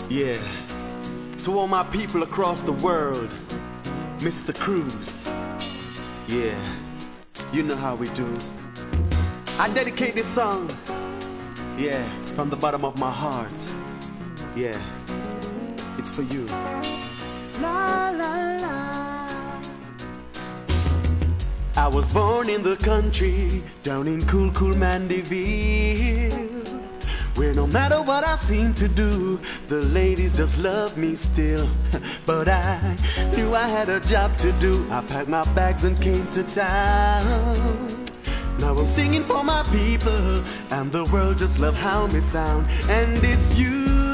Yeah, to all my people across the world, Mr. Cruz. Yeah, you know how we do. I dedicate this song, yeah, from the bottom of my heart. Yeah, it's for you. La la la. I was born in the country, down in cool Mandeville, where no matter what I seem to do, the ladies just love me still. But I knew I had a job to do. I packed my bags and came to town. Now I'm singing for my people, and the world just love how me sound. And it's you